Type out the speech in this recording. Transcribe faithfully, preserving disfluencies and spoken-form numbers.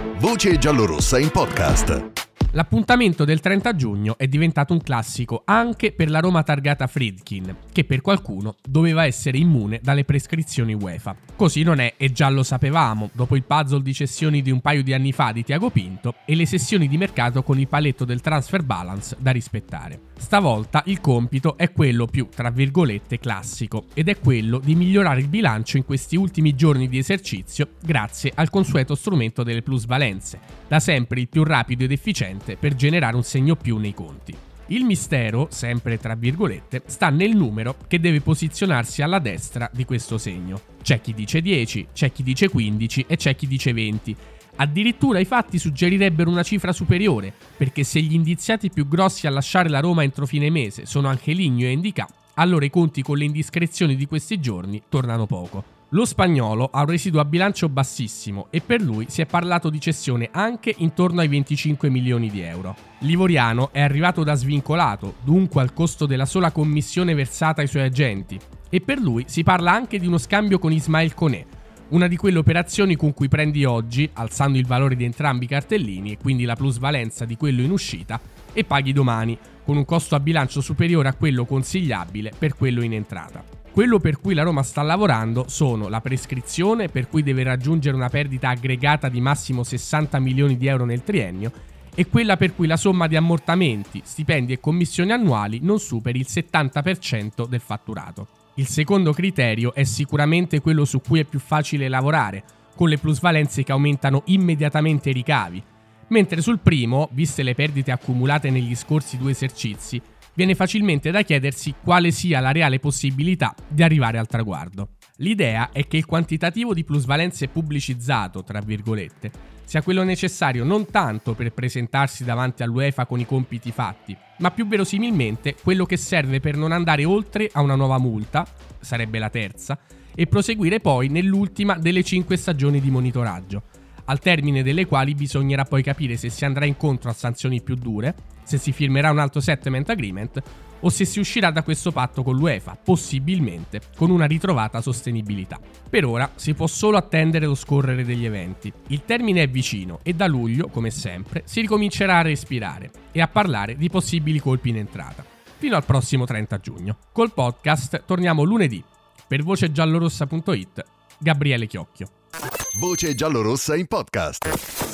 Voce giallorossa in podcast. L'appuntamento del trenta giugno è diventato un classico anche per la Roma targata Friedkin, che per qualcuno doveva essere immune dalle prescrizioni UEFA. Così non è e già lo sapevamo, dopo il puzzle di cessioni di un paio di anni fa di Tiago Pinto e le sessioni di mercato con il paletto del transfer balance da rispettare. Stavolta il compito è quello più, tra virgolette, classico, ed è quello di migliorare il bilancio in questi ultimi giorni di esercizio grazie al consueto strumento delle plusvalenze, da sempre il più rapido ed efficiente per generare un segno più nei conti. Il mistero, sempre tra virgolette, sta nel numero che deve posizionarsi alla destra di questo segno. C'è chi dice dieci, c'è chi dice quindici e c'è chi dice venti. Addirittura i fatti suggerirebbero una cifra superiore, perché se gli indiziati più grossi a lasciare la Roma entro fine mese sono anche Ligno e Ndicà, allora i conti con le indiscrezioni di questi giorni tornano poco. Lo spagnolo ha un residuo a bilancio bassissimo e per lui si è parlato di cessione anche intorno ai venticinque milioni di euro. L'ivoriano è arrivato da svincolato, dunque al costo della sola commissione versata ai suoi agenti, e per lui si parla anche di uno scambio con Ismael Koné, una di quelle operazioni con cui prendi oggi, alzando il valore di entrambi i cartellini e quindi la plusvalenza di quello in uscita, e paghi domani, con un costo a bilancio superiore a quello consigliabile per quello in entrata. Quello per cui la Roma sta lavorando sono la prescrizione, per cui deve raggiungere una perdita aggregata di massimo sessanta milioni di euro nel triennio, e quella per cui la somma di ammortamenti, stipendi e commissioni annuali non superi il settanta per cento del fatturato. Il secondo criterio è sicuramente quello su cui è più facile lavorare, con le plusvalenze che aumentano immediatamente i ricavi, mentre sul primo, viste le perdite accumulate negli scorsi due esercizi, viene facilmente da chiedersi quale sia la reale possibilità di arrivare al traguardo. L'idea è che il quantitativo di plusvalenze pubblicizzato, tra virgolette, sia quello necessario non tanto per presentarsi davanti all'UEFA con i compiti fatti, ma più verosimilmente quello che serve per non andare oltre a una nuova multa, sarebbe la terza, e proseguire poi nell'ultima delle cinque stagioni di monitoraggio, al termine delle quali bisognerà poi capire se si andrà incontro a sanzioni più dure, se si firmerà un altro settlement agreement o se si uscirà da questo patto con l'UEFA, possibilmente con una ritrovata sostenibilità. Per ora si può solo attendere lo scorrere degli eventi. Il termine è vicino e da luglio, come sempre, si ricomincerà a respirare e a parlare di possibili colpi in entrata. Fino al prossimo trenta giugno. Col podcast torniamo lunedì. Per voce giallorossa punto it, Gabriele Chiocchio. Voce giallorossa in podcast.